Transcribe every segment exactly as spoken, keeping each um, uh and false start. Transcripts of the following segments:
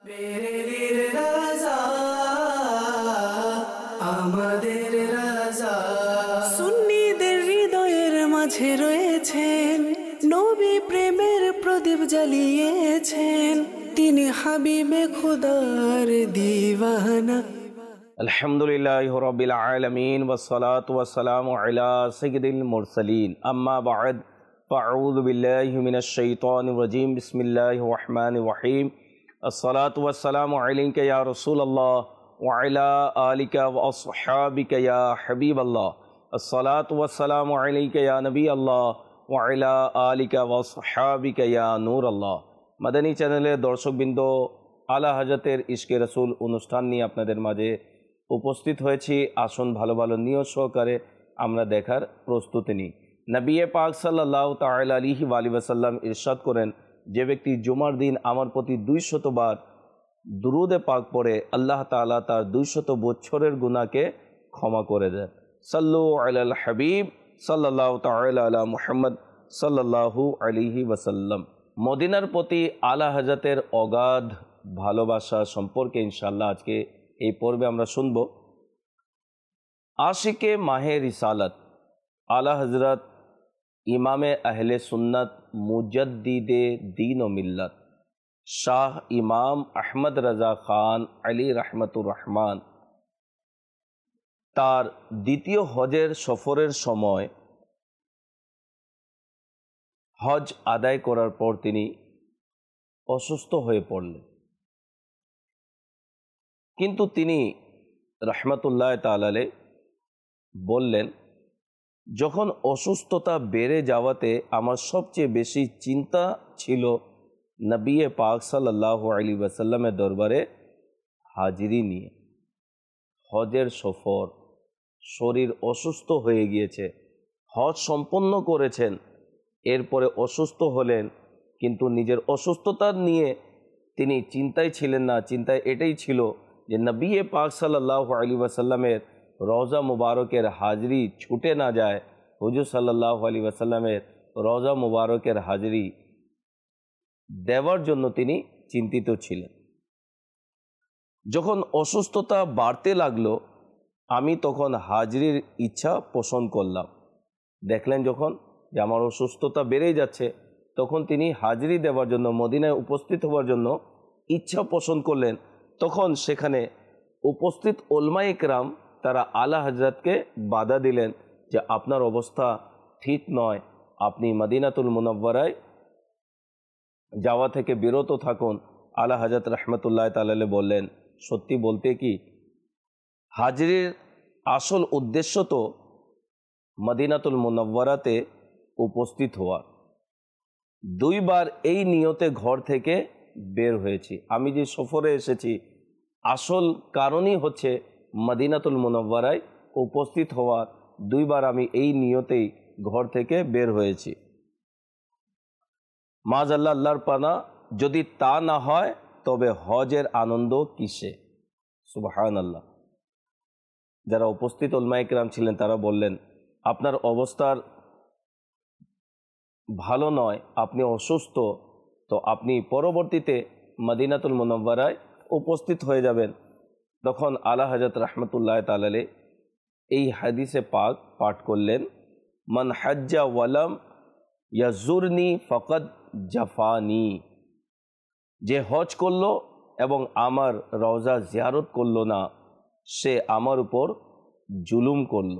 বেরেলির রাজা আমাদের রাজা, সুন্নিদের হৃদয়ের মাঝে রয়েছেন, নবী প্রেমের প্রদীপ জ্বালিয়েছেন, তিনি হাবিবে খুদার দিওয়ানা। আলহামদুলিল্লাহি রাব্বিল আলামিন ওয়াসসালাতু ওয়াসসালামু আলা সাইয়্যিদিল মুরসালিন, আম্মা বা'দ, ফাআউযু বিল্লাহি মিনাশ শাইতানির রাজীম, বিসমিল্লাহির রহমানির রহিম। আসসালাতু ওয়াসসালামু আলাইকা ইয়া রাসূলুল্লাহ ওয়া আলা আলিকা ওয়া আসহাবিকা ইয়া হাবিবাল্লাহ। আসসালাতু ওয়াসসালামু আলাইকা ইয়া নবিয়াল্লাহ ওয়া আলা আলিকা ওয়া আসহাবিকা ইয়া নূরাল্লাহ। মাদানী চ্যানেলের দর্শকবৃন্দ, আলা হযরতের ইশকে রাসূল অনুষ্ঠান নিয়ে আপনাদের মাঝে উপস্থিত হয়েছি। আসুন ভালো ভালো নিয়ত সহকারে আমরা দেখার প্রস্তুতি নিই। নবী পাক সাল্লাল্লাহু তাআলা আলাইহি ওয়াসাল্লাম ইরশাদ করেন, যে ব্যক্তি জুমার দিন আমার প্রতি দুইশত বার দুরুদে পাক পড়ে, আল্লাহ তাআলা তার দুইশত বছরের গুনাহকে ক্ষমা করে দেন। সাল্লু আলাল হাবিব সাল্লাল্লাহু তাআলা আলা মুহাম্মদ সাল্লাল্লাহু আলাইহি ওয়াসাল্লাম। মদিনার প্রতি আলা হযরতের অগাধ ভালোবাসা সম্পর্কে ইনশাআল্লাহ আজকে এই পর্বে আমরা শুনব। আশিকে মাহে রিসালাত আলা হযরত ইমামে আহলে সুন্নাত মুজাদ্দিদে দ্বীন ও মিল্লাত শাহ ইমাম আহমদ রাজা খান আলী রাহমাতুর রহমান তার দ্বিতীয় হজের সফরের সময় হজ আদায় করার পর তিনি অসুস্থ হয়ে পড়লেন। কিন্তু তিনি রহমতুল্লাহ তাআলা বললেন, যখন অসুস্থতা বেড়ে যাওয়াতে আমার সবচেয়ে বেশি চিন্তা ছিল নবী পাক সাল্লাল্লাহু আলাইহি ওয়াসাল্লামের দরবারে হাজিরি নিয়ে। হজের সফর, শরীর অসুস্থ হয়ে গিয়েছে, হজ সম্পন্ন করেছেন, এরপরে অসুস্থ হলেন, কিন্তু নিজের অসুস্থতা নিয়ে তিনি চিন্তায় ছিলেন না। চিন্তায় এটাই ছিল যে নবী পাক সাল্লাল্লাহু আলাইহি ওয়াসাল্লামের রওজা মুবারকের হাজিরি ছুটে না যায়। হুজুর সাল্লাল্লাহু আলাইহি ওয়াসাল্লামের রওজা মুবারকের হাজিরি দেওয়ার জন্য তিনি চিন্তিত ছিলেন। যখন অসুস্থতা বাড়তে লাগলো, আমি তখন হাজিরির ইচ্ছা পোষণ করলাম। দেখলেন যখন যে আমার অসুস্থতা বেড়েই যাচ্ছে, তখন তিনি হাজিরি দেওয়ার জন্য, মদিনায় উপস্থিত হওয়ার জন্য ইচ্ছা পোষণ করলেন। তখন সেখানে উপস্থিত উলামায়ে কেরাম তারা আলা হযরতকে বাধা দিলেন যে আপনার অবস্থা ঠিক নয়, আপনি মদিনাতুল মুনাওয়ারায় যাওয়া থেকে বিরত থাকুন। আলা হযরত রাহমাতুল্লাহ তাআলা বললেন, সত্যি বলতে কি, হাজিরির আসল উদ্দেশ্য তো মদিনাতুল মুনাওয়ারাতে উপস্থিত হওয়া। দুইবার এই নিয়তে ঘর থেকে বের হয়েছি। আমি যে সফরে এসেছি, আসল কারণই হচ্ছে মদিনাতুল মুনাওয়ারায় উপস্থিত হওয়া। দুইবার আমি এই নিয়তেই ঘর থেকে বের হয়েছি। মাআযাল্লাহ, আল্লাহর পানা, যদি তা না হয় তবে হজের আনন্দ কিসে? সুবহানাল্লাহ। যারা উপস্থিত উলামায়ে কেরাম ছিলেন তারা বললেন, আপনার অবস্থার ভালো নয়, আপনি অসুস্থ, তো আপনি পরবর্তীতে মদিনাতুল মুনাওয়ারায় উপস্থিত হয়ে যাবেন। তখন আলা হযরত রাহমাতুল্লাহ তাআলা এই হাদিসে পাক পাঠ করলেন, মান হাজ্জা ওয়ালাম ইয়াজুরনি ফাকাদ জাফানি। যে হজ করলো এবং আমার রওজা জিয়ারত করলো না, সে আমার উপর জুলুম করলো।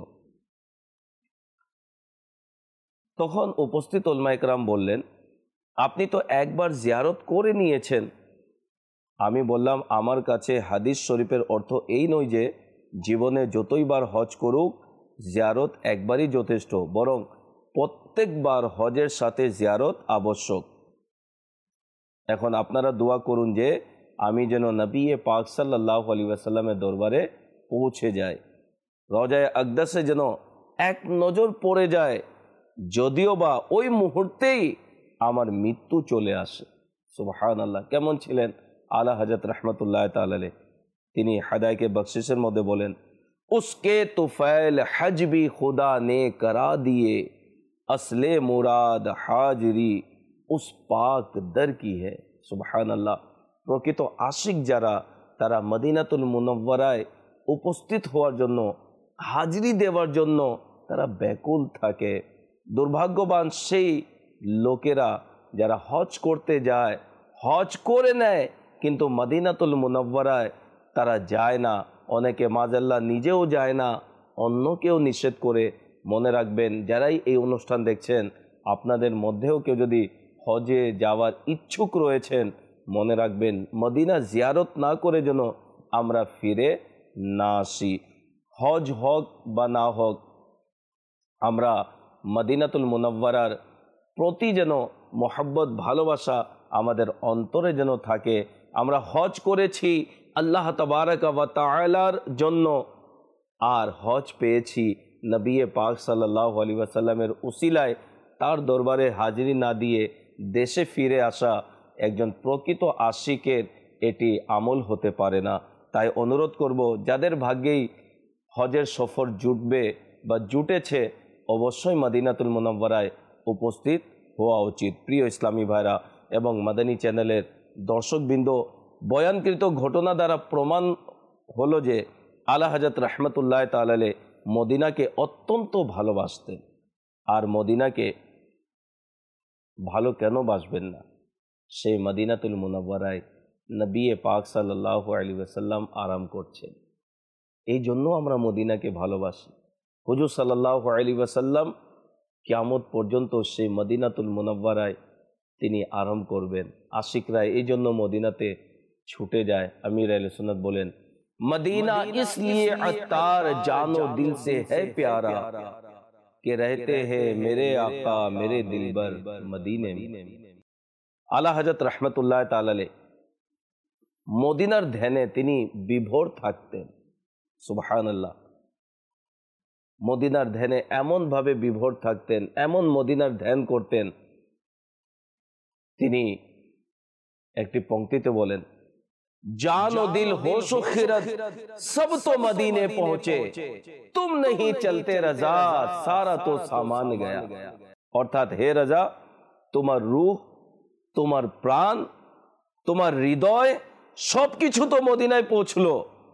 তখন উপস্থিত উলামায়ে কেরাম বললেন, আপনি তো একবার জিয়ারত করে নিয়েছেন। আমি বললাম, আমার কাছে হাদিস শরীফের অর্থ এই নয় যে জীবনে যতইবার হজ করুক জিয়ারত একবারই যথেষ্ট, বরং প্রত্যেকবার হজের সাথে জিয়ারত আবশ্যক। এখন আপনারা দোয়া করুন যে আমি যেন নবী পাক সাল্লাল্লাহু আলাইহি ওয়াসাল্লামের দরবারে পৌঁছে যাই, রওজায়ে আকদাসে যেন এক নজর পড়ে যায়, যদিও বা ওই মুহূর্তেই আমার মৃত্যু চলে আসে। সুবহানাল্লাহ। কেমন ছিলেন আলা হযরত রাহমাতুল্লাহ তাআলা? তিনি হাদায়ায়ে বখশিশের মধ্যে বলেন, উসকে তুফাইল হজ भी खुदा ने करा दिए, असले मुराद हाजिरी उस पाक दर की है। सुबहान अल्लाह। প্রকৃত আশিক যারা, তারা মদিনাতুল মুনাওয়ারায় উপস্থিত হওয়ার জন্য, হাজিরি দেওয়ার জন্য তারা ব্যাকুল থাকে। দুর্ভাগ্যবান সেই লোকেরা যারা হজ করতে যায়, হজ করে নেয়, কিন্তু মদিনাতুল মুনাওয়ারায় তারা যায় না। অনেকে মাজাল্লাহ নিজেও যায় না, অন্যকেও নিষেধ করে। মনে রাখবেন, যারাই এই অনুষ্ঠান দেখছেন, আপনাদের মধ্যেও কেউ যদি হজে যাওয়ার ইচ্ছুক রয়েছেন, মনে রাখবেন মদিনা জিয়ারত না করে যেন আমরা ফিরে না আসি। হজ হোক বা না হোক, আমরা মদিনাতুল মুনাওয়ারার প্রতি যেন মোহাব্বত, ভালোবাসা আমাদের অন্তরে যেন থাকে। আমরা হজ করেছি আল্লাহ তাবারাকা ওয়া তাআলার জন্য, আর হজ পেয়েছি নবী পাক সাল্লাল্লাহু আলাইহি ওয়াসাল্লামের উসিলায়। তার দরবারে হাজিরি না দিয়ে দেশে ফিরে আসা একজন প্রকৃত আশিকের এটি আমল হতে পারে না। তাই অনুরোধ করব, যাদের ভাগ্যেই হজের সফর জুটবে বা জুটেছে, অবশ্যই মদিনাতুল মুনাওয়ারায় উপস্থিত হওয়া উচিত। প্রিয় ইসলামী ভাইরা এবং মাদানী চ্যানেলের দর্শকবৃন্দ, বয়ানকৃত ঘটনা দ্বারা প্রমাণ হলো যে আলা হযরত রহমতুল্লাহ তাআলা আলাইহি মদিনাকে অত্যন্ত ভালোবাসতেন। আর মদিনাকে ভালো কেন বাসবেন না? সেই মদিনাতুল মুনাওয়ারায় নবী পাক সাল্লাল্লাহু আলাইহি ওয়াসাল্লাম আরাম করছেন, এই জন্য আমরা মদিনাকে ভালোবাসি। হুজুর সাল্লাল্লাহু আলাইহি ওয়াসাল্লাম কিয়ামত পর্যন্ত সেই মদিনাতুল মুনাওয়ারায় তিনি আরাম করবেন। আশিকরা এই জন্য মদিনাতে ছুটে যায়। আমির আহলে সুন্নাত বলেন, मदीना इसलिए अत्तार जानो दिल से है प्यारा कि रहते हैं मेरे आका मेरे दिलबर मदीने में। आला हजरत रहमतुल्लाह ताला अलैहि মদিনার ধ্যানে তিনি বিভোর থাকতেন। সুবহানাল্লাহ। মদিনার ধ্যানে এমন ভাবে বিভোর থাকতেন, এমন মদিনার ধ্যান করতেন, তিনি একটি পংক্তিতে বলেন, जानो दिल होशो खिरत सब तो मदीने पहुंचे, तुम नहीं चलते रजा सारा तो सामान गया। অর্থাৎ হে রাজা, তোমার রূহ, তোমার প্রাণ, তোমার হৃদয় সবকিছু তো মদিনায় পৌঁছলো,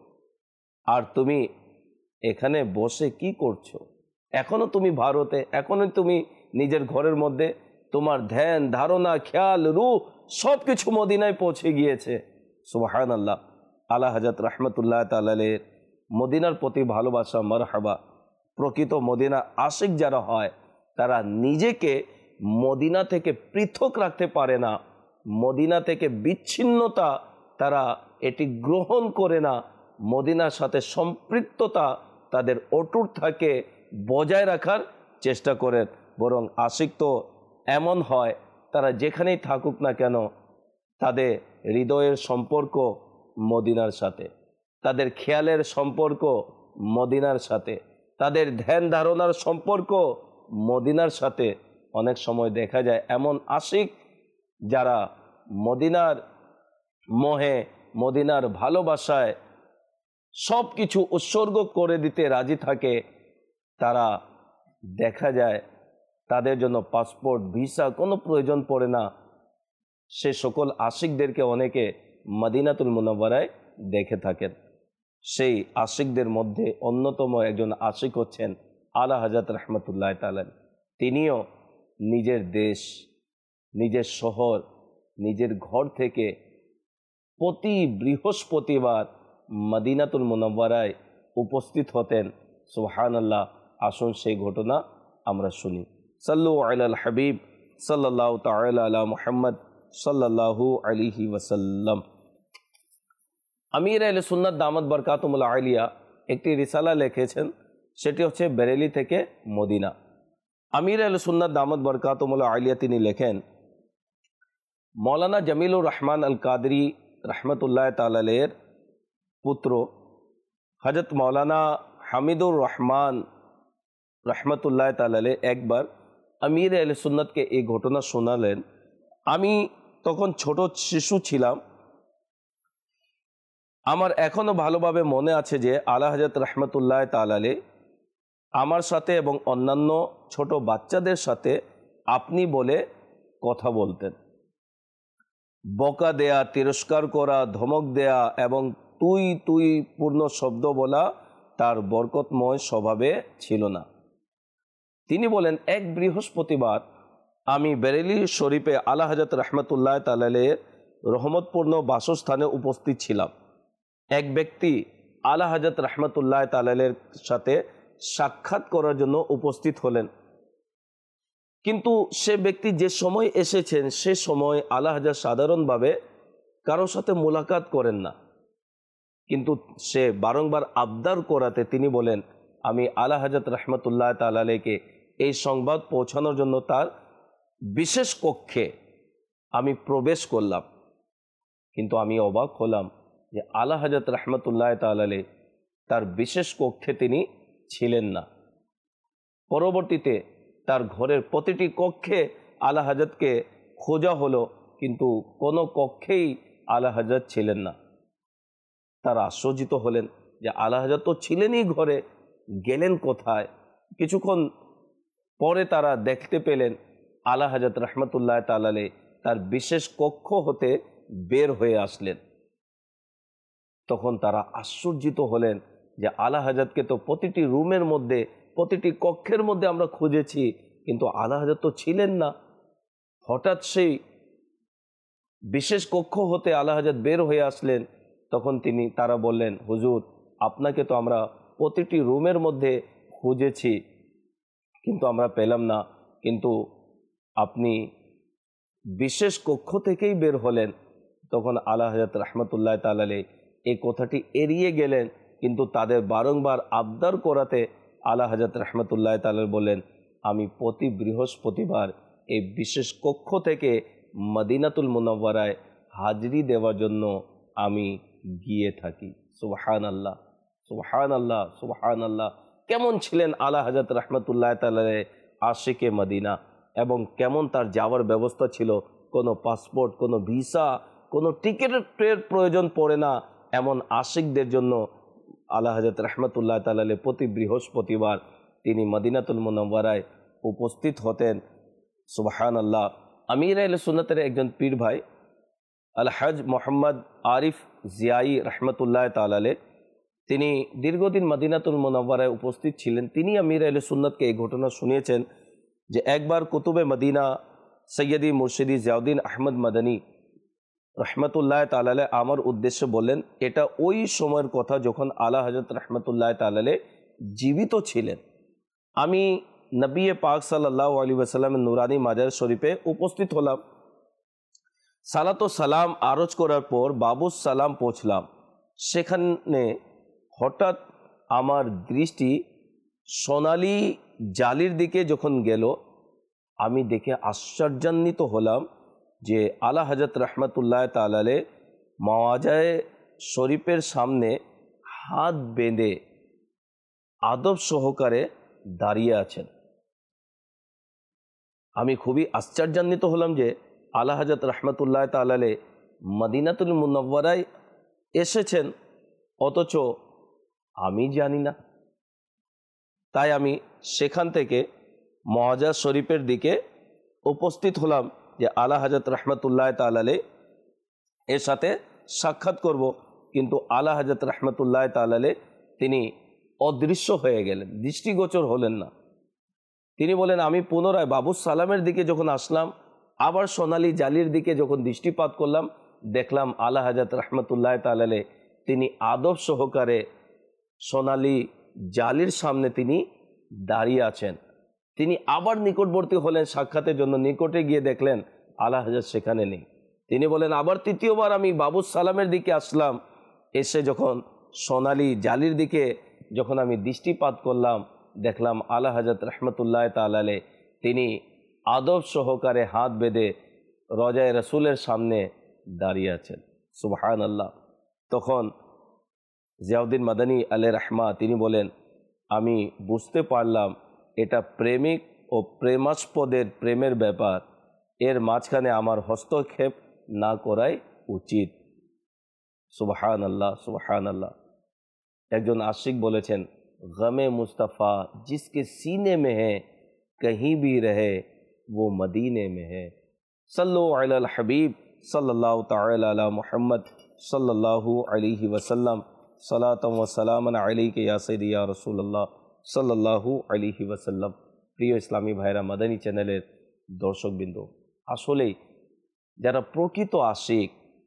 আর তুমি এখানে বসে কি করছো? এখনো তুমি ভারতে, এখনো তুমি নিজের ঘরের মধ্যে, তোমার ধ্যান, ধারণা, খেয়াল, রূহ সবকিছু মদিনায় পৌঁছে গিয়েছে। সুবহানাল্লাহ। আলা হযরত রহমতুল্লাহ তাআলা আলাইহি মদিনার প্রতি ভালোবাসা, মারহাবা। প্রকৃত মদিনা আশিক যারা হয়, তারা নিজেকে মদিনা থেকে পৃথক রাখতে পারে না, মদিনা থেকে বিচ্ছিন্নতা তারা এটি গ্রহণ করে না। মদিনার সাথে সম্পৃক্ততা তাদের অটুট থাকে, বজায় রাখার চেষ্টা করেন। বরং আশিক তো এমন হয়, তারা যেখানেই থাকুক না কেন, তাদের হৃদয়ের সম্পর্ক মদিনার সাথে, তাদের খেয়ালের সম্পর্ক মদিনার সাথে, তাদের ধ্যান ধারণার সম্পর্ক মদিনার সাথে। অনেক সময় দেখা যায় এমন আশিক যারা মদিনার মোহে, মদিনার ভালোবাসায় সব কিছু উৎসর্গ করে দিতে রাজি থাকে, তারা দেখা যায় তাদের জন্য পাসপোর্ট, ভিসা কোনো প্রয়োজন পড়ে না। সে সকল আশিকদেরকে অনেকে মদিনাতুল মুনাওয়ারায় দেখে থাকেন। সেই আশিকদের মধ্যে অন্যতম একজন আশিক হচ্ছেন আলা হযরত রহমতুল্লাহ তাআলা। তিনিও নিজের দেশ, নিজের শহর, নিজের ঘর থেকে প্রতি বৃহস্পতিবার মদিনাতুল মুনাওয়ারায় উপস্থিত হতেন। সুবহানাল্লাহ। আসুন সেই ঘটনা আমরা শুনি। সাল্লু আলাল হাবিব সাল্লাল্লাহু তাআলা আলা মুহাম্মদ সাল্লাল্লাহু আলাইহি ওয়াসাল্লাম। আমির আহলে সুন্নাত দামাত বরকাতুহুল আলিয়া একটি রিসালা লিখেছেন, সেটি হচ্ছে বেরেলি থেকে মদিনা। আমির আহলে সুন্নাত দামাত বরকাতুহুল আলিয়া তিনি লেখেন, মৌলানা জামিলুর রহমান আল কাদরি রহমতুল্লাহ তাআলা আলাইহির পুত্র হযরত মৌলানা হামিদুর রহমান রহমতুল্লাহ তাআলা আলাইহি একবার আমির আহলে সুন্নাতকে এই ঘটনা শোনালেন। আমি তখন ছোট শিশু ছিলাম। আমার এখনো ভালোভাবে মনে আছে যে আলা হযরত রহমতুল্লাহ তাআলা আলাইহি আমার সাথে এবং অন্যান্য ছোট বাচ্চাদের সাথে আপনি বলে কথা বলতেন। বকা দেয়া, তিরস্কার করা, ধমক দেয়া এবং তুই তুই পূর্ণ শব্দ বলা তার বরকতময় স্বভাবে ছিল না। তিনি বলেন, এক বৃহস্পতিবার আমি বেরেলি শরীফে আলা হযরত রহমতুল্লাহ তাআলার রহমতপূর্ণ বাসস্থানে উপস্থিত ছিলাম। এক ব্যক্তি আলা হযরত রহমতুল্লাহ তাআলার সাথে সাক্ষাৎ করার জন্য উপস্থিত হলেন, কিন্তু সে ব্যক্তি যে সময় এসেছেন সে সময় আলা হযরত সাধারণভাবে কারোর সাথে মোলাকাত করেন না, কিন্তু সে বারংবার আবদার করাতে তিনি বলেন, আমি আলা হযরত রহমতুল্লাহ তাআলাকে এই সংবাদ পৌঁছানোর জন্য তার বিশেষ কক্ষে আমি প্রবেশ করলাম। কিন্তু আমি অবাক হলাম যে আলা হযরত রহমতুল্লাহ তাআলা তার বিশেষ কক্ষে তিনি ছিলেন না। পরবর্তীতে তার ঘরের প্রতিটি কক্ষে আলা হযরতকে খোঁজা হলো, কিন্তু কোনো কক্ষেই আলা হযরত ছিলেন না। তারা আশ্চর্যিত হলেন যে আলা হযরত তো ছিলেনই ঘরে, গেলেন কোথায়? কিছুক্ষণ পরে তারা দেখতে পেলেন আলা হযরত রহমতুল্লাহ তাআলা তার বিশেষ কক্ষ হতে বের হয়ে আসলেন। তখন তারা আশ্চর্যিত হলেন যে আলা হযরতকে তো প্রতিটি রুমের মধ্যে, প্রতিটি কক্ষের মধ্যে আমরা খুঁজেছি, কিন্তু আলা হযরত তো ছিলেন না। হঠাৎ সেই বিশেষ কক্ষ হতে আলা হযরত বের হয়ে আসলেন। তখন তিনি তারা বললেন, হুজুর, আপনাকে তো আমরা প্রতিটি রুমের মধ্যে খুঁজেছি, কিন্তু আমরা পেলাম না, কিন্তু আপনি বিশেষ কক্ষ থেকেই বের হলেন। তখন আলা হযরত রহমতুল্লাহ তাআলা এই কথাটি এড়িয়ে গেলেন, কিন্তু তাদের বারংবার আবদার করাতে আলা হযরত রহমতুল্লাহ তাআলা বলেন, আমি প্রতি বৃহস্পতিবার এই বিশেষ কক্ষ থেকে মদিনাতুল মুনাওয়ারায় হাজরি দেওয়ার জন্য আমি গিয়ে থাকি। সুবহানাল্লাহ, সুবহানাল্লাহ, সুবহানাল্লাহ। কেমন ছিলেন আলা হযরত রহমতুল্লাহ তাআলা আশিকে মদিনা, এবং কেমন তার যাওয়ার ব্যবস্থা ছিল। কোনো পাসপোর্ট, কোনো ভিসা, কোনো টিকিটের প্রয়োজন পড়ে না। এমন আশিকদের জন্য আলা হযরত রহমতুল্লাহ তাআলা প্রতি বৃহস্পতিবার তিনি মদিনাতুল মুনাওয়ারায় উপস্থিত হতেন। সুবহানাল্লাহ। আমির আহলে সুন্নাতের একজন পীর ভাই আল-হাজ মোহাম্মদ আরিফ জিয়াই রহমতুল্লাহ তাআলা, তিনি দীর্ঘদিন মদিনাতুল মুনাওয়ারায় উপস্থিত ছিলেন। তিনি আমির আহলে সুন্নাতকে এই ঘটনা শুনিয়েছেন যে একবার কুতুবে মদিনা সৈয়দি মুর্শিদি জিয়াউদ্দিন আহমদ মাদানী রহমতুল্লাহ তাআলা আমার উদ্দেশ্যে বললেন, এটা ওই সময়ের কথা যখন আলা হযরত রহমতুল্লাহ তাআলা জীবিত ছিলেন। আমি নবী পাক সাল্লাল্লাহু আলাইহি ওয়াসাল্লামের নুরানি মাজার শরীফে উপস্থিত হলাম। সালাত ও সালাম আরজ করার পর বাবুস সালাম পৌঁছলাম। সেখানে হঠাৎ আমার দৃষ্টি সোনালি জালির দিকে যখন গেল, আমি দেখে আশ্চর্যান্বিত হলাম যে আলা হযরত রহমতুল্লাহ তাআলা মাওয়াজায়ে শরীফের সামনে হাত বেঁধে আদব সহকারে দাঁড়িয়ে আছেন। আমি খুবই আশ্চর্যান্বিত হলাম যে আলা হযরত রহমতুল্লাহ তাআলা মদিনাতুল মুনাওয়ারায় এসেছেন, অথচ আমি জানি না। তাই আমি সেখান থেকে মাওয়াজা শরীফের দিকে উপস্থিত হলাম যে আলা হযরত রহমতুল্লাহ তাআলা এর সাথে সাক্ষাৎ করব, কিন্তু আলা হযরত রহমতুল্লাহ তাআলা তিনি অদৃশ্য হয়ে গেলেন, দৃষ্টিগোচর হলেন না। তিনি বলেন, আমি পুনরায় বাবুস সালামের দিকে যখন আসলাম, আবার সোনালি জালির দিকে যখন দৃষ্টিপাত করলাম, দেখলাম আলা হযরত রহমতুল্লাহ তাআলা তিনি আদব সহকারে সোনালি জালির সামনে তিনি দাঁড়িয়ে আছেন। তিনি আবার নিকটবর্তী হলেন সাক্ষাতের জন্য। নিকটে গিয়ে দেখলেন আলা হযরত সেখানে নেই। তিনি বলেন, আবার তৃতীয়বার আমি বাবুস সালামের দিকে আসলাম। এসে যখন সোনালি জালির দিকে যখন আমি দৃষ্টিপাত করলাম, দেখলাম আলা হযরত রহমতুল্লাহ তাআলা তিনি আদব সহকারে হাত বেঁধে রজায়ে রাসূলের সামনে দাঁড়িয়ে আছেন। সুবহানাল্লাহ। তখন জিয়াউদ্দিন মাদানী আলাইহির রহমা তিনি বলেন, আমি বুঝতে পারলাম এটা প্রেমিক ও প্রেমাস্পদের প্রেমের ব্যাপার, এর মাঝখানে আমার হস্তক্ষেপ না করাই উচিত। সুবহানাল্লাহ, সুবহানাল্লাহ। একজন আশিক বলেছেন, গমে মুস্তাফা জিসকে सीने में है कहीं भी रहे वो मदीने में है। सल्लु अलल हबीब সাল্লাল্লাহু তাআলা আলা মুহাম্মদ সাল্লাল্লাহু আলাইহি ওয়াসাল্লাম সালাতাম ওয়া সালামান আলাইকা ইয়া সাইয়্যিদি ইয়া রাসূলুল্লাহ সাল্লাল্লাহু আলাইহি ওয়াসাল্লাম। প্রিয় ইসলামী ভাইরা, মাদানী চ্যানেলের দর্শকবৃন্দ, আসলেই যারা প্রকৃত আশিক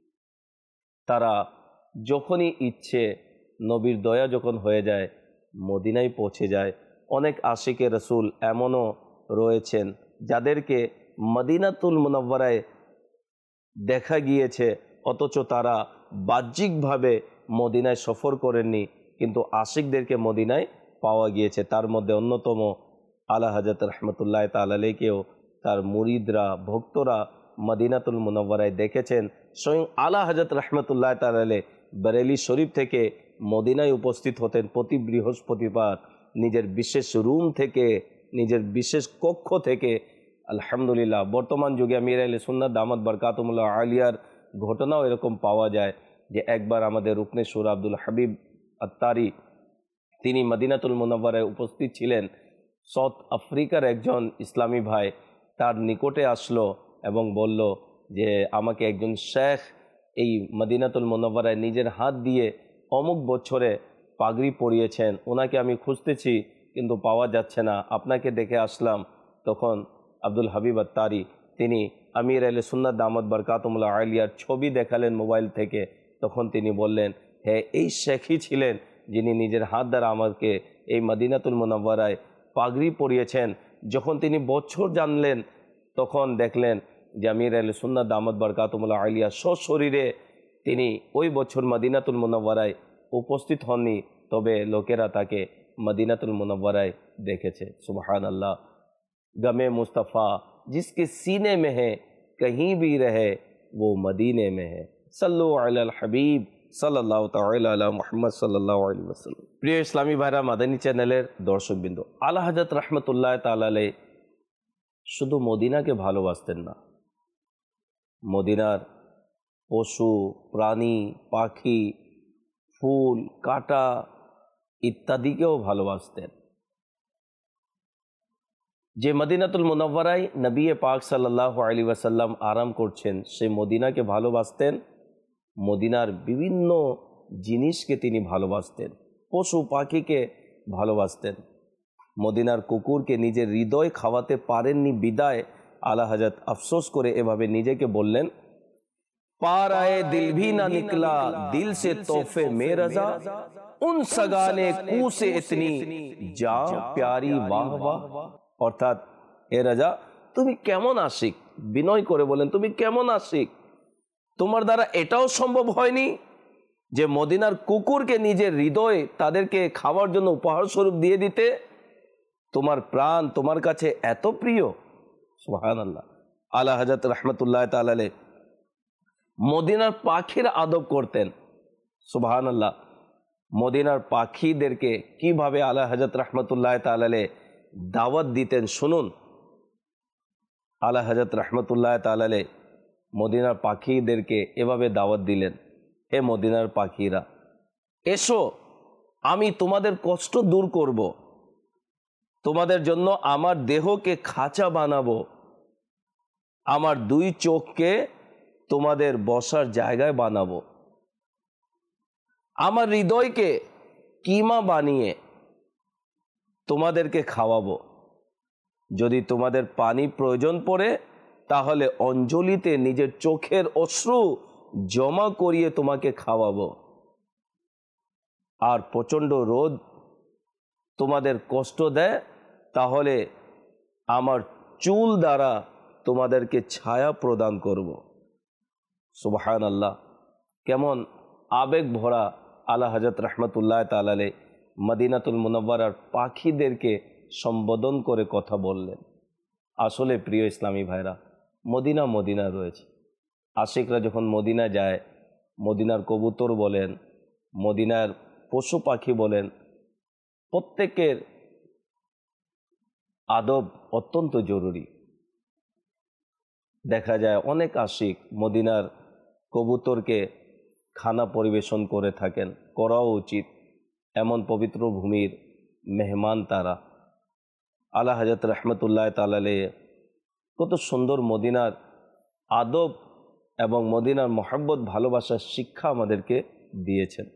তারা যখনই ইচ্ছে নবীর দয়া যখন হয়ে যায় মদিনায় পৌঁছে যায়। অনেক আশিকে রসুল এমনও রয়েছেন যাদেরকে মদিনাতুল মুনাওয়ারায় দেখা গিয়েছে, অথচ তারা বাহ্যিকভাবে মদিনায় সফর করেননি, কিন্তু আশিকদেরকে মদিনায় পাওয়া গিয়েছে। তার মধ্যে অন্যতম আলা হযরত রহমতুল্লাহ তাআলা আলাইহিকেও তার মুরিদরা, ভক্তরা মদিনাতুল মুনাওয়ারায় দেখেছেন। স্বয়ং আলা হযরত রহমতুল্লাহ তাআলা আলাইহি বরেলি শরীফ থেকে মদিনায় উপস্থিত হতেন প্রতি বৃহস্পতিবার নিজের বিশেষ রুম থেকে, নিজের বিশেষ কক্ষ থেকে। আলহামদুলিল্লাহ, বর্তমান যুগে আমির আহলে সুন্নাত দামাত বরকাতুহুল্লাহ আলিয়ার ঘটনাও এরকম পাওয়া যায় যে একবার আমাদের রুকনে শুরা আব্দুল হাবিব আত্তারি তিনি মদিনাতুল মুনাওয়ারায় উপস্থিত ছিলেন। সাউথ আফ্রিকার একজন ইসলামী ভাই তার নিকটে আসলো এবং বলল যে আমাকে একজন শেখ এই মদিনাতুল মুনাওয়ারায় নিজের হাত দিয়ে অমুক বছরে পাগড়ি পরিয়েছেন, ওনাকে আমি খুঁজতেছি কিন্তু পাওয়া যাচ্ছে না, আপনাকে দেখে আসলাম। তখন আব্দুল হাবিব আত্তারি তিনি আমির আহলে সুন্নাত দামাত বরকাতুহুল্লাহ আলিয়ার ছবি দেখালেন মোবাইল থেকে। তখন তিনি বললেন, হ্যাঁ, এই শেখই ছিলেন যিনি নিজের হাত দ্বারা আমাকে এই মদিনাতুল মুনাওয়ারায় পাগড়ি পরিয়েছেন। যখন তিনি বছর জানলেন তখন দেখলেন যে আমির আহলে সুন্নাত দামাত বরকাতুহুল্লাহ আলিয়া সশরীরে তিনি ওই বছর মদিনাতুল মুনাওয়ারায় উপস্থিত হননি, তবে লোকেরা তাকে মদিনাতুল মুনাওয়ারায় দেখেছে। সুবহানাল্লাহ। गमे मुस्तफ़ा जिसके सीने में है कहीं भी रहे वो मदीने में है। सल्लु अलल हबीब সাল্লাল্লাহু তাআলা আলা মুহাম্মদ সাল্লাল্লাহু আলাইহি ওয়াসাল্লাম। প্রিয় ইসলামী ভাইরা, মাদানী চ্যানেলের দর্শকবৃন্দ, আলা হযরত রাহমাতুল্লাহ তাআলা আলাইহি শুধু মদিনাকে ভালোবাসতেন না, মদিনার পশু প্রাণী, পাখি, ফুল, কাঁটা ইত্যাদিকেও ভালোবাসতেন। যে মদিনাতুল মুনাওয়ারায় নবী পাক সাল্লাল্লাহু আলাইহি ওয়াসাল্লাম আরাম করছেন, সে মদিনাকে ভালোবাসতেন, মদিনার বিভিন্ন জিনিসকে তিনি ভালোবাসতেন, পশু পাখিকে ভালোবাসতেন। মদিনার কুকুরকে নিজের হৃদয় খাওয়াতে পারেননি বিদায় আলা হযরত আফসোস করে এভাবে নিজেকে বললেন, পার আয়ে দিল ভি না নিকলা দিল সে তোহফে মে রাজা উন সগানে কু সে ইতনি যা প্যারি বাহ বাহ। অর্থাৎ, হে রাজা, তুমি কেমন আশিক, বিনয় করে বলেন তুমি কেমন আশিক, তোমার দ্বারা এটাও সম্ভব হয়নি যে মদিনার কুকুরকে নিজের হৃদয়ে তাদেরকে খাওয়ার জন্য উপহার স্বরূপ দিয়ে দিতে? তোমার প্রাণ তোমার কাছে এত প্রিয়। সুবহানাল্লাহ। আলা হযরত রাহমাতুল্লাহ তাআলা আলাইহি মদিনার পাখির আদব করতেন। সুবহানাল্লাহ। মদিনার পাখিদেরকে কিভাবে আলা হযরত রাহমাতুল্লাহ তাআলা আলাইহি দাওয়াত দিতেন শুনুন। আলা হযরত রাহমাতুল্লাহ তাআলা আলাইহি মদিনার পাখিদেরকে এভাবে দাওয়াত দিলেন, হে মদিনার পাখিরা, এসো, আমি তোমাদের কষ্ট দূর করব, তোমাদের জন্য আমার দেহকে খাঁচা বানাবো, আমার দুই চোখকে তোমাদের বসার জায়গায় বানাবো, আমার হৃদয়কে কিমা বানিয়ে তোমাদেরকে খাওয়াবো, যদি তোমাদের পানি প্রয়োজন পড়ে তাহলে অঞ্জলিতে নিজের চোখের অশ্রু জমা করিয়ে তোমাকে খাওয়াবো, আর প্রচণ্ড রোদ তোমাদের কষ্ট দেয় তাহলে আমার চুল দ্বারা তোমাদেরকে ছায়া প্রদান করব। সুবহানাল্লাহ। কেমন আবেগ ভরা আলা হযরত রাহমাতুল্লাহ তাআলা আলাইহি মদিনাতুল মুনাওয়ারার পাখিদেরকে সম্বোধন করে কথা বললেন। আসলে প্রিয় ইসলামী ভাইরা, মদিনা মদিনা রয়েছে। আশিকরা যখন মদিনা যায়, মদিনার কবুতর বলেন, মদিনার পশু পাখি বলেন, প্রত্যেকের আদব অত্যন্ত জরুরি। দেখা যায় অনেক আশিক মদিনার কবুতরকে খানা পরিবেশন করে থাকেন, করাও উচিত। এমন পবিত্র ভূমির মেহমান তারা। আলা হযরত রাহমাতুল্লাহ তাআলা আলাইহি কত সুন্দর মদিনার আদব এবং মদিনার মহব্বত ভালোবাসার শিক্ষা আমাদেরকে দিয়েছেন।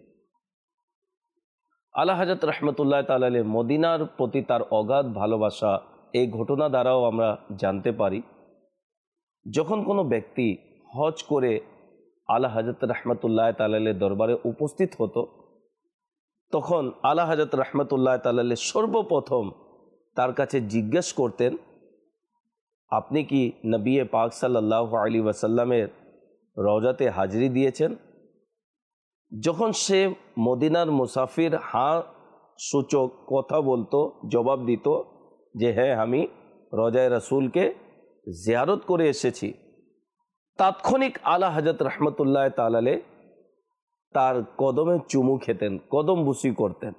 আলা হযরত রহমতুল্লাহ তাআলা আলাইহি মদিনার প্রতি তার অগাধ ভালোবাসা এই ঘটনা দ্বারাও আমরা জানতে পারি। যখন কোনো ব্যক্তি হজ করে আলা হযরত রহমতুল্লাহ তাআলা আলাইহির দরবারে উপস্থিত হতো, তখন আলা হযরত রহমতুল্লাহ তাআলা আলাইহি সর্বপ্রথম তার কাছে জিজ্ঞেস করতেন, আপনি কি নবী পাক সাল্লাল্লাহু আলাইহি ওয়াসাল্লামের রওজাতে হাজিরি দিয়েছেন? যখন সে মদিনার মুসাফির হাঁ সূচক কথা বলতো, জবাব দিত যে হ্যাঁ আমি রওজায়ে রাসূলকে জিয়ারত করে এসেছি, তাৎক্ষণিক আলা হযরত রহমতুল্লাহ তাআলা আলাইহি তার কদমে চুমু খেতেন, কদম বুসি করতেন।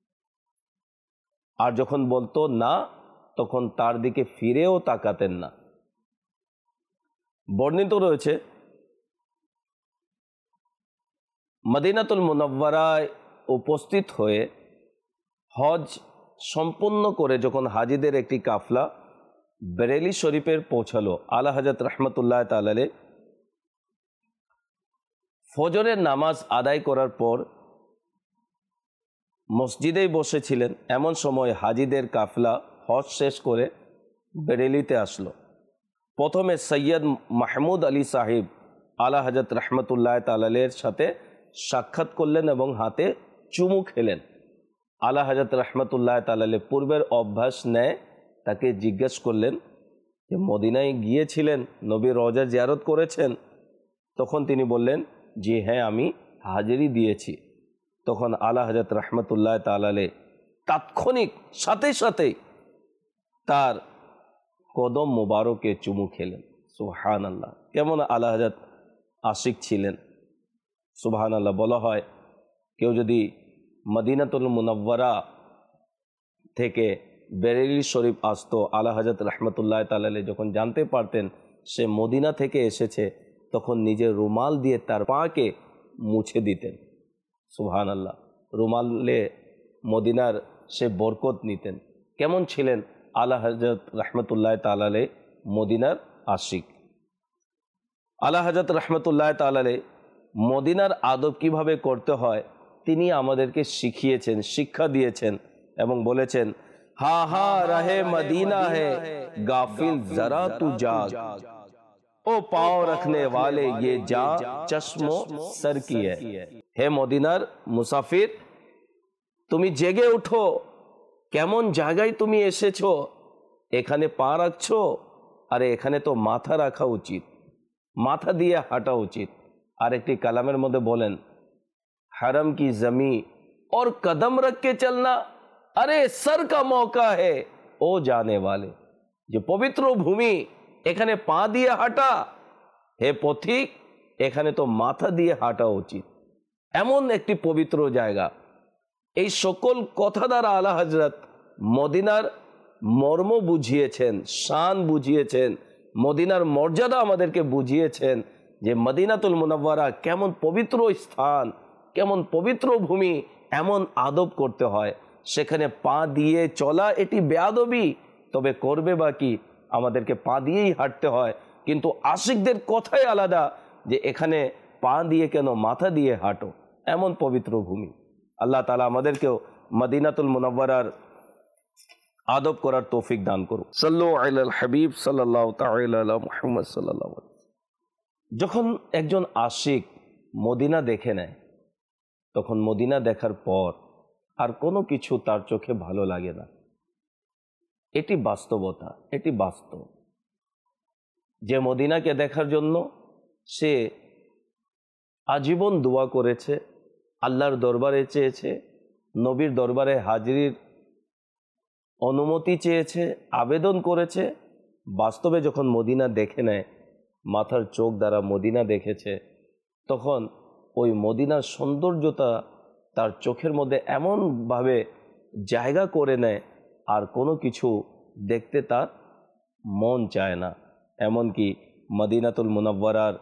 আর যখন বলতো না, তখন তার দিকে ফিরেও তাকাতেন না। বর্ণিত রয়েছে মদিনাতুল মুনাওয়ারায় উপস্থিত হয়ে হজ সম্পূর্ণ করে যখন হাজিদের একটি কাফলা বেরেলি শরীফের পৌঁছালো, আলা হযরত রহমতুল্লাহ তাআলা আলাইহি ফজরের নামাজ আদায় করার পর মসজিদেই বসেছিলেন। এমন সময় হাজিদের কাফলা হজ শেষ করে বেরেলিতে আসলো। প্রথমে সৈয়দ মাহমুদ আলী সাহেব আলা হযরত রহমতুল্লাহ তাআলা আলাইহির সাথে সাক্ষাৎ করলেন এবং হাতে চুমু খেলেন। আলা হযরত রহমতুল্লাহ তাআলা আলাইহি পূর্বের অভ্যাস নেয় তাকে জিজ্ঞেস করলেন যে মদিনায় গিয়েছিলেন, নবীর রওজা জিয়ারত করেছেন? তখন তিনি বললেন যে হ্যাঁ আমি হাজিরি দিয়েছি। তখন আলা হযরত রহমতুল্লাহ তাআলা আলাইহি তাৎক্ষণিক সাথে সাথেই তার কদম মোবারকে চুমু খেলেন। সুবহানাল্লাহ, কেমন আলা হযরত আশিক ছিলেন! সুবহানাল্লাহ। বলা হয় কেউ যদি মদিনাতুল মুনাওয়ারা থেকে বেরেলি শরীফ আসতো, আলা হযরত রহমতুল্লাহ তাআলা আলাইহি যখন জানতে পারতেন সে মদিনা থেকে এসেছে, তখন নিজের রুমাল দিয়ে তার পাকে মুছে দিতেন। সুবহানাল্লাহ। রুমালে মদিনার সে বরকত নিতেন। কেমন ছিলেন আলা হযরত রহমতুল্লাহ তাআলা আলাইহি মদিনার আশিক! আলা হযরত রহমতুল্লাহ তাআলা আলাইহি মদিনার আদব কিভাবে করতে হয় তিনি আমাদেরকে শিখিয়েছেন, শিক্ষা দিয়েছেন এবং বলেছেন, হা হা রাহে মদিনা হে গাফিল জরা তু জাগ, ও পাও রাখনে वाले ये जा চশমো সর কি है। হে মদিনার মুসাফির, তুমি জেগে উঠো, কেমন জায়গায় তুমি এসেছো, এখানে পা রাখছো, আরে এখানে তো মাথা রাখা উচিত, মাথা দিয়ে হাঁটা উচিত। আর একটি কালামের মধ্যে বলেন, हरम की जमी और कदम रख के चलना, अरे सर का मौका है ओ जाने वाले। যে পবিত্র ভূমি, এখানে পা দিয়ে হাঁটা, হে পথিক এখানে তো মাথা দিয়ে হাঁটা উচিত। এমন একটি পবিত্র জায়গা। এই সকল কথা দ্বারা আলা হযরত মদিনার মর্ম বুঝিয়েছেন, শান বুঝিয়েছেন, মদিনার মর্যাদা আমাদেরকে বুঝিয়েছেন যে মদিনাতুল মুনাওয়ারা কেমন পবিত্র স্থান, কেমন পবিত্র ভূমি, এমন আদব করতে হয়। সেখানে পা দিয়ে চলা এটি বেয়াদবি, তবে করবে বা কি, আমাদেরকে পা দিয়েই হাঁটতে হয়। কিন্তু আশিকদের কথাই আলাদা যে এখানে পা দিয়ে কেন, মাথা দিয়ে হাঁটো, এমন পবিত্র ভূমি। আল্লাহ তাআলা আমাদেরকেও মদিনাতুল মুনাওয়ারার আদব করার তৌফিক দান করুন। সাল্লু আলাল হাবিব সাল্লাল্লাহু তাআলা আলা মুহাম্মদ সাল্লাল্লাহু আলাইহি। যখন একজন আশিক মদিনা দেখে নেয়, তখন মদিনা দেখার পর আর কোনো কিছু তার চোখে ভালো লাগে না। এটি বাস্তবতা, এটি বাস্তব। যে মদিনাকে দেখার জন্য সে আজীবন দোয়া করেছে, আল্লাহর দরবারে চেয়েছে, নবীর দরবারে হাজিরির অনুমতি চেয়েছে, আবেদন করেছে, বাস্তবে যখন মদিনা দেখে নেয়, মাথার চোখ দ্বারা মদিনা দেখেছে, তখন ওই মদিনার সৌন্দর্যতা তার চোখের মধ্যে এমনভাবে জায়গা করে নেয় আর কোনো কিছু দেখতে তার মন চায় না। এমনকি মদিনাতুল মুনাওয়ারার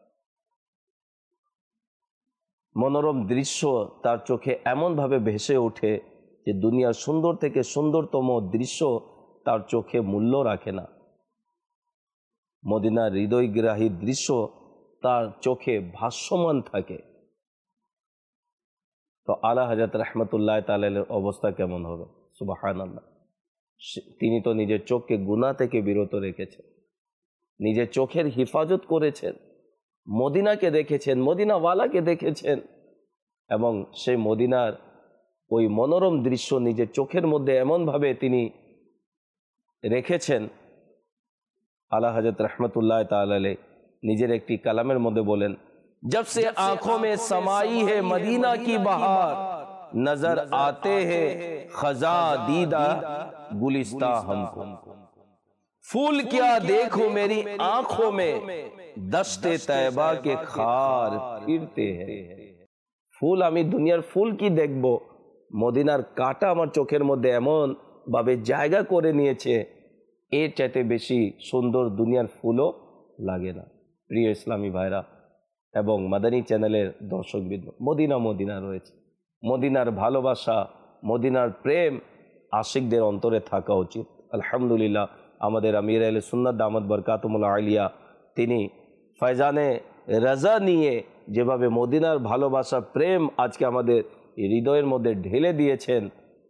মনোরম দৃশ্য তার চোখে এমনভাবে ভেসে ওঠে যে দুনিয়ার সুন্দর থেকে সুন্দরতম দৃশ্য তার চোখে মূল্য রাখে না। মদিনার হৃদয়গ্রাহী দৃশ্য তার চোখে ভাসমান থাকে, তো আলা হযরত রাহমাতুল্লাহ তাআলার অবস্থা কেমন হবে? সুবহানাল্লাহ। তিনি তো নিজের চোখকে গুনাহ থেকে বিরত রেখেছেন, নিজের চোখের হিফাজত করেছেন, মদিনাকে দেখেছেন, মদিনাওয়ালাকে দেখেছেন, এবং সেই মদিনার ওই মনোরম দৃশ্য নিজের চোখের মধ্যে এমনভাবে তিনি রেখেছেন। আলা হযরত রাহমাতুল্লাহ তাআলা আলাইহি নিজের একটি কালামের মধ্যে বলেন, जब से आंखों में समाई है मदीना की बहार, नजर आते हैं खजा दीदा गुलिस्ता हमको, फूल क्या देखो मेरी आंखों में, दस्ते तैबा के खार फिरते हैं। ফুল, আমি দুনিয়ার ফুল কি দেখব, মদিনার কাঁটা আমার চোখের মধ্যে এমন ভাবে জায়গা করে নিয়েছে, এর চাইতে বেশি সুন্দর দুনিয়ার ফুলও লাগে না। প্রিয় ইসলামী ভাইরা এবং মাদানী চ্যানেলের দর্শকবৃন্দ, মদিনা মদিনা রয়েছে, মদিনার ভালোবাসা, মদিনার প্রেম আশিকদের অন্তরে থাকা উচিত। আলহামদুলিল্লাহ, আমাদের আমির আহলে সুন্নাত দামাত বরকাতুহুল আলিয়া তিনি ফয়জানে রাজা নিয়ে যেভাবে মদিনার ভালোবাসা প্রেম আজকে আমাদের হৃদয়ের মধ্যে ঢেলে দিয়েছেন,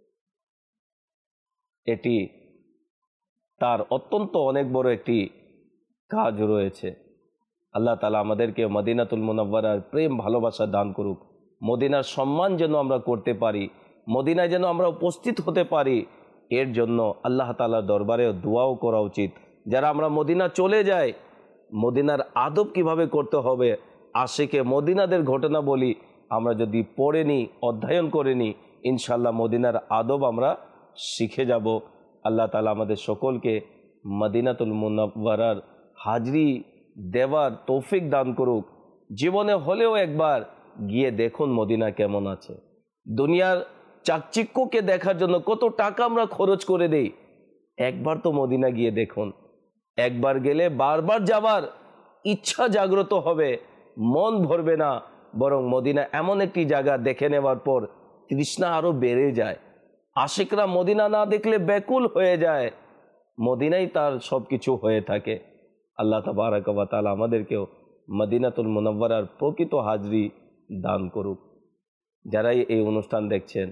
এটি তার অত্যন্ত অনেক বড় একটি কাজ রয়েছে। আল্লাহ তাআলা আমাদেরকে মদিনাতুল মুনাওয়ারার প্রেম ভালোবাসা দান করুক, মদিনার সম্মান যেন আমরা করতে পারি, মদিনায় যেন আমরা উপস্থিত হতে পারি, এর জন্য আল্লাহ তাআলার দরবারে দোয়াও করা উচিত। যারা আমরা মদিনা চলে যাই, মদিনার আদব কিভাবে করতে হবে, আশিকে মদিনাদের ঘটনা বলি, আমরা যদি পড়ে নিই, অধ্যয়ন করে নিই, ইনশাআল্লাহ মদিনার আদব আমরা শিখে যাব। আল্লাহ তাআলা আমাদের সকলকে মদিনাতুল মুনাওয়ারার হাজরি দেওয়ার তৌফিক দান করুক। জীবনে হলেও একবার গিয়ে দেখুন মদিনা কেমন আছে। দুনিয়ার চাকচিক্যকে দেখার জন্য কত টাকা আমরা খরচ করে দেই, একবার তো মদিনা গিয়ে দেখুন। একবার গেলে বারবার যাওয়ার ইচ্ছা জাগ্রত হবে, মন ভরবে না, বরং মদিনা এমন একটি জায়গা দেখে নেওয়ার পর তৃষ্ণা আরও বেড়ে যায়। আশিকরা মদিনা না দেখলে ব্যাকুল হয়ে যায়, মদিনাই তার সব কিছু হয়ে থাকে। আল্লাহ তাবারাক ওয়া তাআলা আমাদেরকেও মদিনাতুল মুনাওয়ারার প্রকৃত হাজরি দান করুক। যারাই এই অনুষ্ঠান দেখছেন,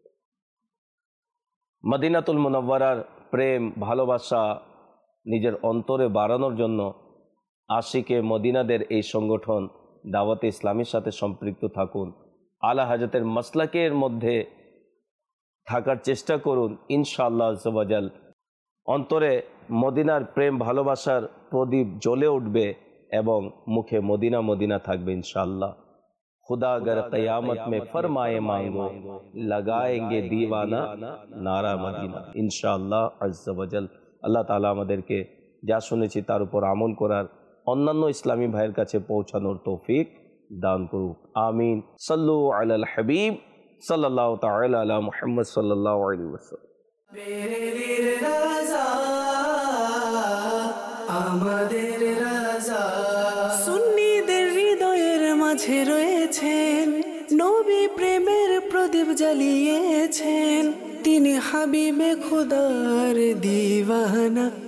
মদিনাতুল মুনাওয়ারার প্রেম ভালোবাসা নিজের অন্তরে বাড়ানোর জন্য আশিকে মদিনাদের এই সংগঠন দাওয়াতে ইসলামীর সাথে সম্পৃক্ত থাকুন, আলা হযরতের মাসলাকের মধ্যে থাকার চেষ্টা করুন। ইনশাআল্লাহ আজ্জা ওয়া জাল অন্তরে মদিনার প্রেম ভালোবাসার প্রদীপ জ্বলে উঠবে এবং মুখে মদিনা মদিনা থাকবে ইনশাআল্লাহ। खुदा अगर क़यामत में फरमाए मांगो, लगाएंगे दीवाना नारा मदीना इंशाअल्लाह अज़्ज़ा वजल। আল্লাহ তাআলা আমাদেরকে যা শুনেছি তার উপর আমল করার, অন্যান্য ইসলামী ভাইয়ের কাছে পৌঁছানোর তৌফিক দান করুক। আমিন। সাল্লু আলাল হাবিব সাল্লাল্লাহু তাআলা আলা মুহাম্মদ সাল্লাল্লাহু আলাইহি ওয়াসাল্লাম। আমাদের রাজা সুন্নিদের হৃদয়ের মাঝে রয়েছেন, নবী প্রেমের প্রদীপ জ্বালিয়েছেন, তিনি হাবিবে খুদার দিওয়ানা।